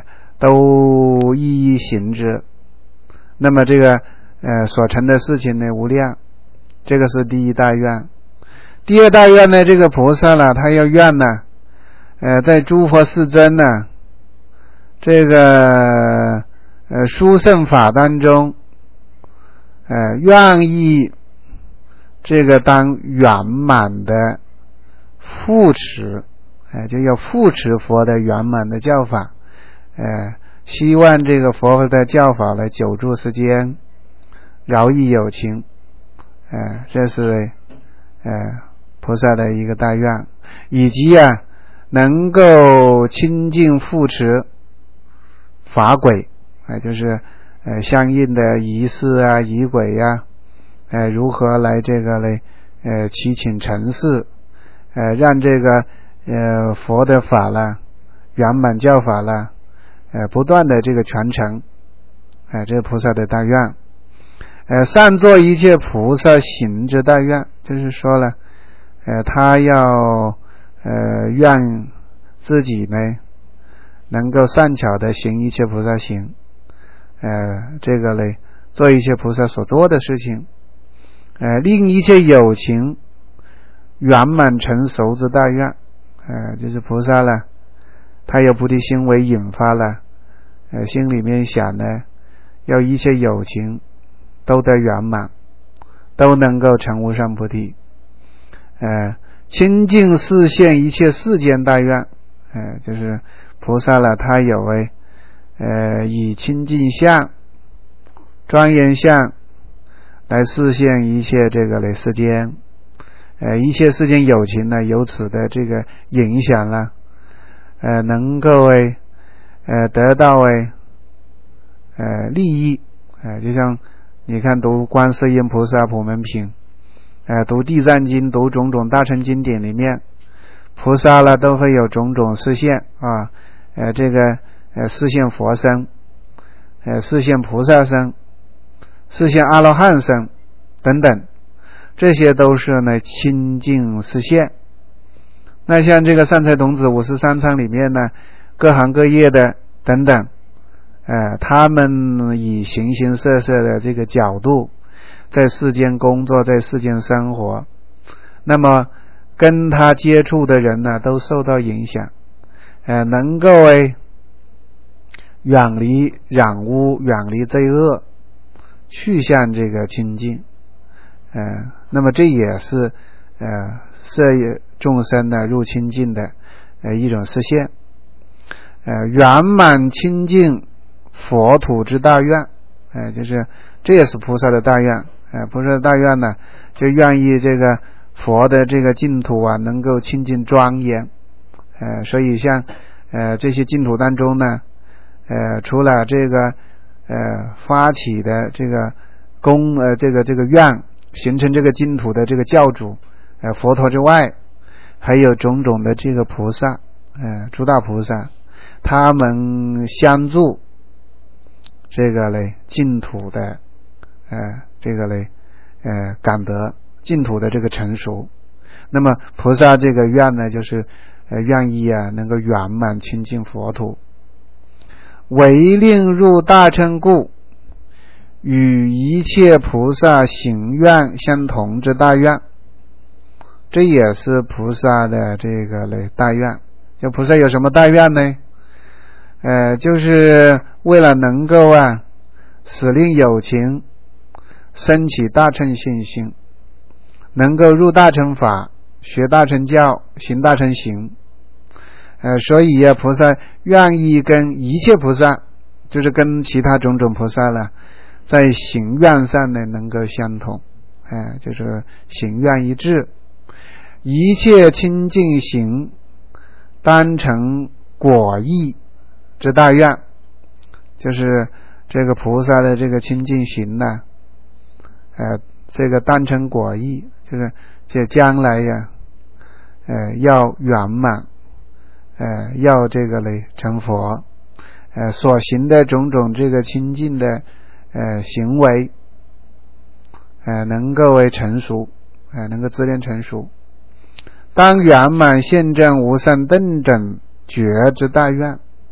都一一行之。那么这个呃所成的事情呢无量，这个是第一大愿。第二大愿呢，这个菩萨呢，他要愿呢，呃，在诸佛世尊呢，这个呃殊胜法当中，呃，愿意这个当圆满的护持，呃，就要护持佛的圆满的教法，呃，希望这个佛的教法来久住世间，饶益有情，呃，这是呃。菩萨的一个大愿，以及啊能够亲近护持法轨，啊、呃、就是呃相应的仪式啊仪轨呀、啊，呃如何来这个来呃祈请成事，呃让这个呃佛的法啦圆满教法啦呃不断的这个传承，啊、呃、这是菩萨的大愿。呃善作一切菩萨行之大愿，就是说了呃，他要呃愿自己呢能够善巧的行一切菩萨行，呃，这个呢做一切菩萨所做的事情，呃，令一切有情圆满成熟之大愿，呃，就是菩萨了，他有菩提心为引发了，呃，心里面想呢，要一切有情都得圆满，都能够成无上菩提。呃，亲近示现一切世间大愿，呃，就是菩萨了，他有为，呃，以清净相、庄严相来示现一切这个的世间，呃，一切世间有情呢，由此的这个影响了，呃，能够为，呃，得到为，呃，利益，呃，就像你看读观世音菩萨普门品。呃，读地藏经，读种种大乘经典里面，菩萨了都会有种种示现啊，呃，这个呃示现佛身，呃示现菩萨身，示现阿罗汉身等等，这些都是呢清净示现。那像这个善财童子五十三参里面呢，各行各业的等等，呃，他们以形形色色的这个角度。在世间工作，在世间生活，那么跟他接触的人呢，都受到影响，呃，能够诶远离染污，远离罪恶，去向这个清净，呃，那么这也是呃摄众生呢入清净的呃一种实现，呃，圆满清净佛土之大愿，呃，就是这也是菩萨的大愿。呃，菩萨的大愿呢，就愿意这个佛的这个净土啊，能够清净庄严。呃，所以像呃这些净土当中呢，呃，除了这个呃发起的这个功呃这个这个愿形成这个净土的这个教主呃佛陀之外，还有种种的这个菩萨，呃诸大菩萨，他们相助这个嘞净土的呃。这个嘞，呃，感得净土的这个成熟，那么菩萨这个愿呢，就是呃愿意啊，能够圆满亲近佛土，唯令入大乘故，与一切菩萨行愿相同之大愿，这也是菩萨的这个嘞大愿。就菩萨有什么大愿呢？呃，就是为了能够啊，使令有情。升起大乘信心，能够入大乘法，学大乘教，行大乘行。呃，所以啊，菩萨愿意跟一切菩萨，就是跟其他种种菩萨了，在行愿上呢能够相同，哎、呃，就是行愿一致，一切清净行，当成果义之大愿，就是这个菩萨的这个清净行呢。呃，这个当成果义，就是这将来呀，呃，要圆满，呃，要这个嘞成佛，呃，所行的种种这个清净的呃行为，呃，能够为成熟，呃，能够自恋成熟，当圆满现证无上顿等觉之大愿，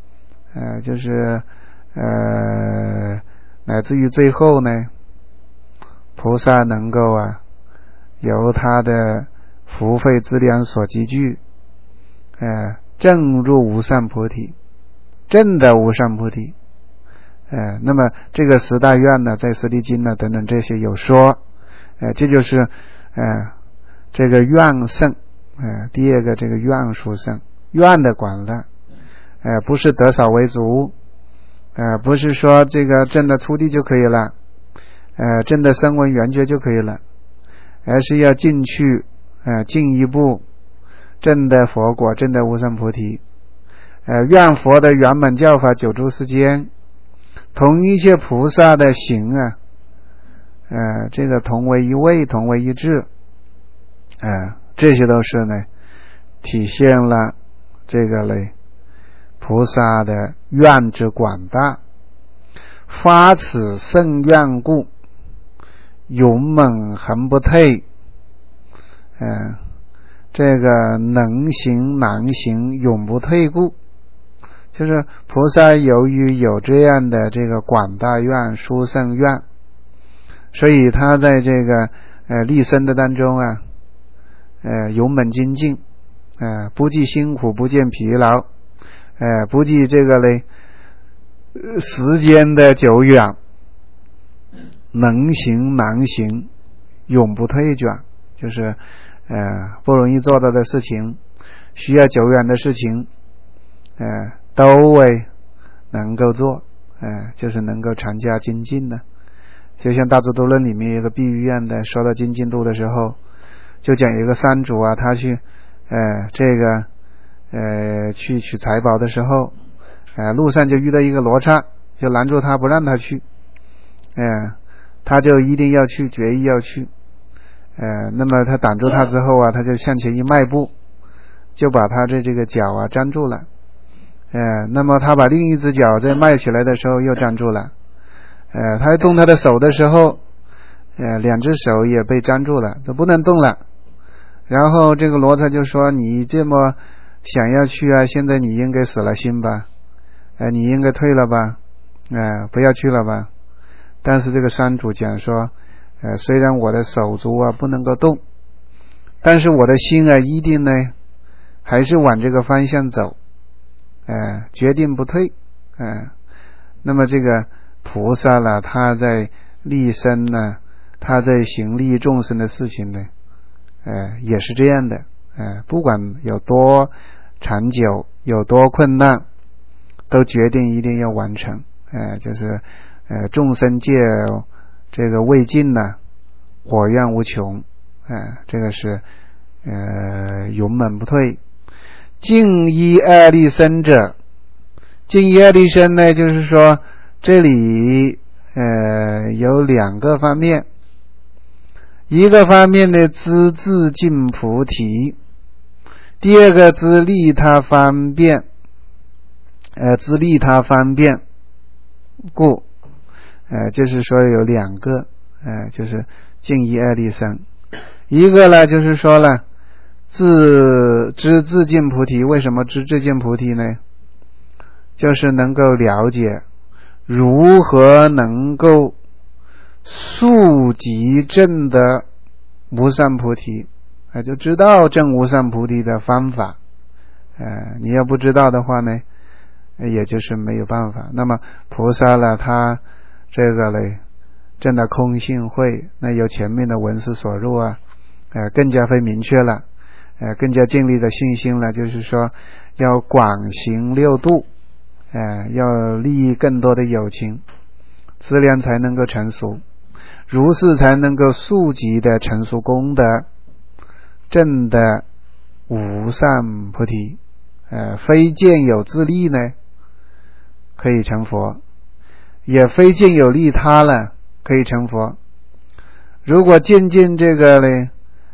呃，就是呃，乃至于最后呢，菩萨能够啊，由他的福慧资粮所积聚，呃，证入无上菩提，证的无上菩提。呃，那么这个十大愿呢，在《十地经》呢等等这些有说，呃，这就是呃这个愿胜，呃，第二个这个愿殊胜，愿的广大，呃，不是得少为足，呃，不是说这个证的初地就可以了，呃，证的声闻缘觉就可以了，而是要进去，呃，进一步证的佛果，证的无上菩提，呃，愿佛的圆满教法九诸世间。同一切菩萨的行啊，呃，这个同为一味，同为一致，呃，这些都是呢，体现了这个嘞菩萨的愿之广大，发此圣愿故，勇猛恒不退，呃，这个能行难行永不退故。就是菩萨由于有这样的这个广大愿、殊胜愿，所以他在这个呃立身的当中啊，呃勇猛精进，呃不计辛苦，不见疲劳，呃不计这个嘞时间的久远，能行难行，永不退转，就是呃不容易做到的事情，需要久远的事情，呃。都为能够做，呃，就是能够常加精进的。就像大智度论里面有个碧玉院的，说到精进度的时候，就讲一个山主啊，他去呃这个呃去取财宝的时候，呃路上就遇到一个罗刹，就拦住他不让他去，呃他就一定要去，决意要去，呃那么他挡住他之后啊，他就向前一迈步，就把他的这个脚啊粘住了。呃，那么他把另一只脚在迈起来的时候又粘住了，呃，他动他的手的时候，呃，两只手也被粘住了，就不能动了。然后这个罗刹就说：“你这么想要去啊，现在你应该死了心吧，呃，你应该退了吧，呃，不要去了吧。”但是这个山主讲说：“呃，虽然我的手足啊不能够动，但是我的心啊一定呢还是往这个方向走。”呃，决定不退，呃，那么这个菩萨呢，他在立身呢，他在行利众生的事情呢，呃，也是这样的，呃，不管有多长久，有多困难，都决定一定要完成，呃，就是呃众生界这个未尽呢，火焰无穷，呃，这个是呃勇猛不退。净依二力身者，净依二力身呢，就是说这里呃有两个方面，一个方面呢知自尽菩提，第二个知利他方便，呃知利他方便故，呃就是说有两个，呃就是净依二力身，一个呢就是说了。自知自尽菩提，为什么知自尽菩提呢？就是能够了解如何能够速即证的无上菩提，呃、就知道证无上菩提的方法。呃，你要不知道的话呢，也就是没有办法。那么菩萨呢，他这个呢证的空性慧，那由前面的文思所入啊，呃，更加会明确了。呃，更加建立的信心了，就是说要广行六度，呃，要利益更多的有情，资粮才能够成熟，如是才能够速即的成熟功德，证的无上菩提。呃，非见有自利呢，可以成佛，也非见有利他了，可以成佛。如果渐渐这个呢，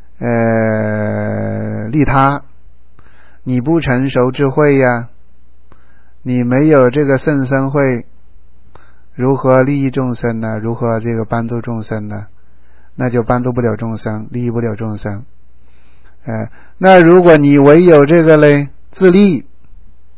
呃，利他，你不成熟智慧呀，你没有这个甚深慧，如何利益众生呢？如何这个帮助众生呢？那就帮助不了众生，利益不了众生。呃，那如果你唯有这个嘞自利，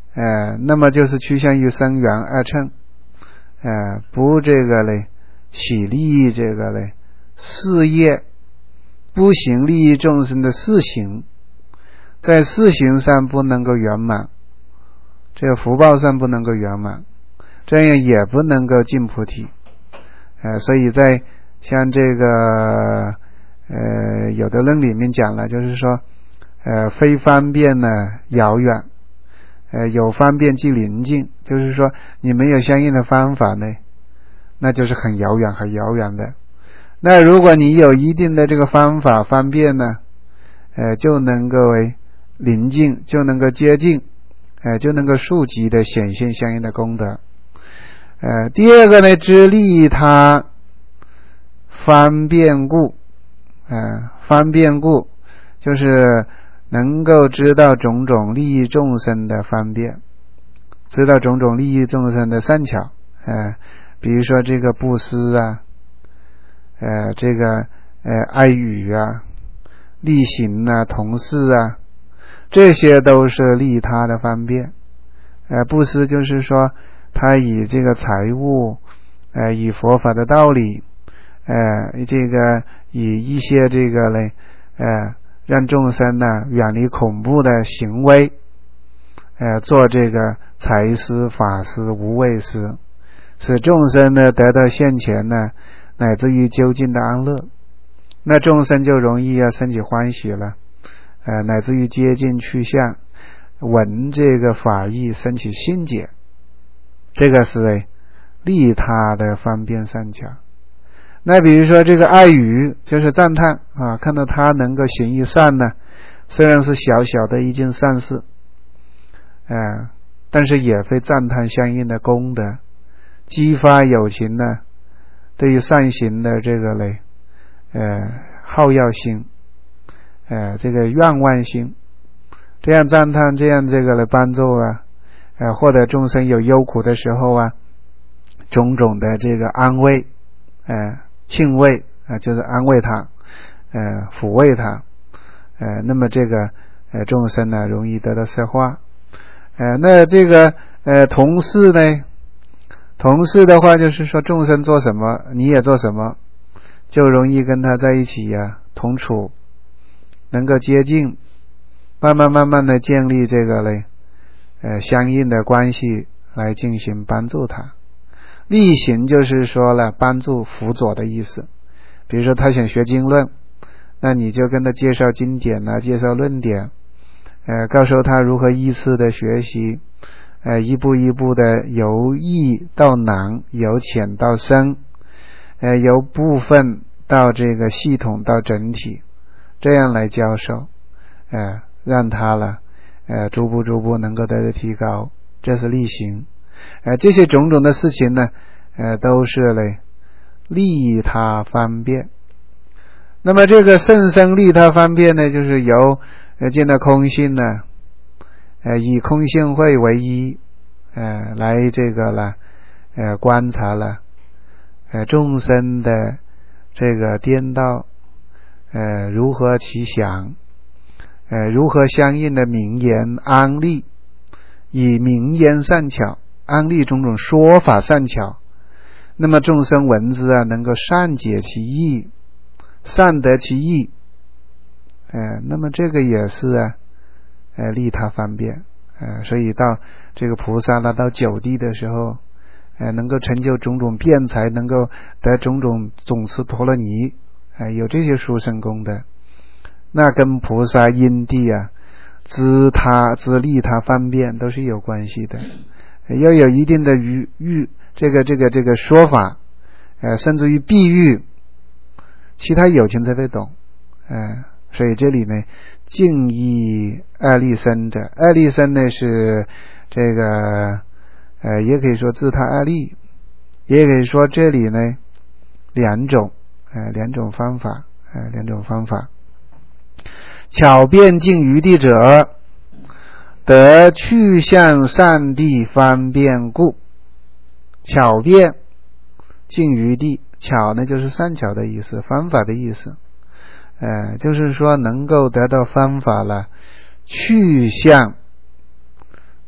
呃，那么就是趋向于生缘二乘，呃，不这个嘞起利益这个嘞事业，不行利益众生的事行，在事行上不能够圆满，这个福报上不能够圆满，这样也不能够进菩提。呃，所以在像这个呃有的论里面讲了，就是说呃非方便呢遥远，呃有方便即临近，就是说你没有相应的方法呢，那就是很遥远很遥远的。那如果你有一定的这个方法方便呢，呃就能够为临近，就能够接近，呃就能够速疾的显现相应的功德。呃第二个呢，知利他方便故，呃方便故就是能够知道种种利益众生的方便，知道种种利益众生的善巧，呃比如说这个布施啊，呃这个呃爱语啊，力行啊，同事啊，这些都是利他的方便。呃布施就是说他以这个财物，呃以佛法的道理，呃这个以一些这个嘞呃让众生呢远离恐怖的行为，呃做这个财施法施无畏施，使众生呢得到现前呢乃至于究竟的安乐，那众生就容易要升起欢喜了，呃乃至于接近去向，闻这个法义升起信解，这个是利他的方便善巧。那比如说这个爱语就是赞叹啊，看到他能够行一善呢，虽然是小小的一件善事，呃但是也会赞叹相应的功德，激发有情呢对于善行的这个嘞呃好要心，呃这个愿望心，这样赞叹，这样这个来帮助啊，呃或者众生有忧苦的时候啊，种种的这个安慰，呃庆慰啊、呃，就是安慰他，呃抚慰他，呃那么这个呃众生呢容易得到摄化。呃那这个呃同事呢，同事的话就是说众生做什么你也做什么，就容易跟他在一起呀、啊、同处，能够接近，慢慢慢慢的建立这个嘞呃相应的关系来进行帮助他。力行就是说了帮助辅佐的意思，比如说他想学经论，那你就跟他介绍经典啊，介绍论点，呃告诉他如何依次的学习，呃一步一步的由易到难，由浅到深，呃由部分到这个系统到整体，这样来教授，呃让他了呃逐步逐步能够得到提高，这是力行。呃这些种种的事情呢呃都是嘞利他方便。那么这个甚深利他方便呢，就是由呃见到空性呢，呃以空性慧为一，呃来这个了呃观察了呃众生的这个颠倒，呃如何其想，呃如何相应的名言安利，以名言善巧安利种种说法善巧，那么众生闻之啊能够善解其意，善得其意，呃那么这个也是啊呃利他方便，呃所以到这个菩萨呢到九地的时候，呃能够成就种种辩才，能够得种种总持陀罗尼，呃有这些殊胜功德，那跟菩萨因地啊知他知利他方便都是有关系的，要有一定的语喻这个这个这个说法，呃甚至于比喻，其他有情才会懂，呃所以这里呢敬意二利生者，二利生呢是这个呃也可以说自他二利，也可以说这里呢两种呃两种方法呃两种方法。巧辩尽于地者，得去向善地方便故。巧辩尽于地，巧呢就是善巧的意思，方法的意思，呃就是说能够得到方法了，去向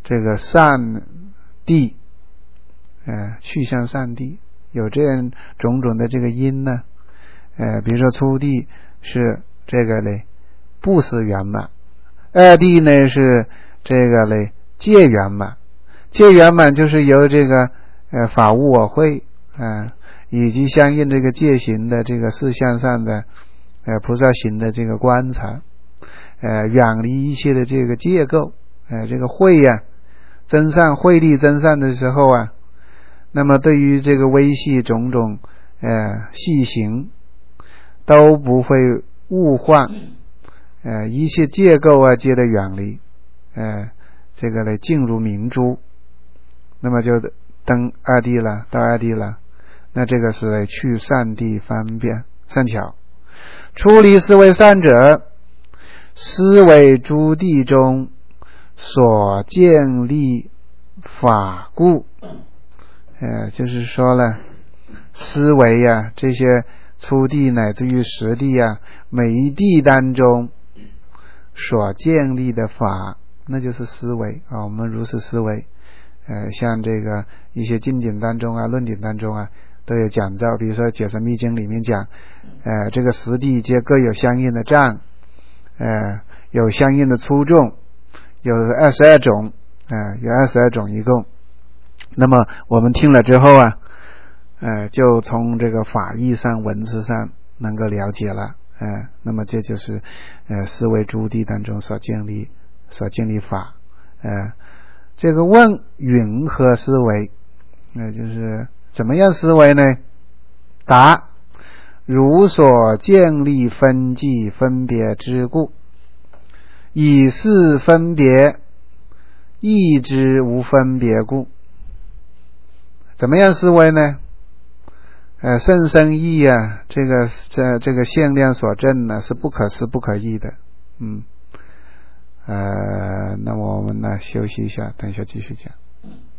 这个善地，呃，去向善地，有这样种种的这个因呢。呃，比如说初地是这个嘞不思圆满，二地呢是这个嘞戒圆满。戒圆满就是由这个呃法无我慧啊、呃，以及相应这个戒行的这个四向上的呃菩萨行的这个观察，呃远离一切的这个戒垢，呃这个慧呀、啊、增上慧力增上的时候啊，那么对于这个微细种种呃细行都不会误患，呃一切戒垢啊皆得远离，呃这个呢进入明珠，那么就登二地了，到二地了，那这个是去善地方便善巧。出离思维善者，思维诸地中所建立法故，呃就是说了，思维呀、啊、这些初地乃至于实地啊，每一地当中所建立的法，那就是思维啊。我们如是思维，呃，像这个一些经典当中啊、论点当中啊，都有讲到，比如说《解释密经》里面讲，呃，这个十地皆各有相应的障，呃，有相应的粗重，有二十二种，呃，有二十二种一共。那么我们听了之后啊，呃，就从这个法义上、文字上能够了解了，呃，那么这就是呃思维诸地当中所建立、所建立法，呃，这个问云何思维？呃，就是怎么样思维呢？答：如所建立分际分别之故，以是分别，亦之无分别故。怎么样思维呢？呃，甚深义啊，这个这这个限量所证呢，是不可思不可议的。嗯，呃，那么我们呢休息一下，等一下继续讲。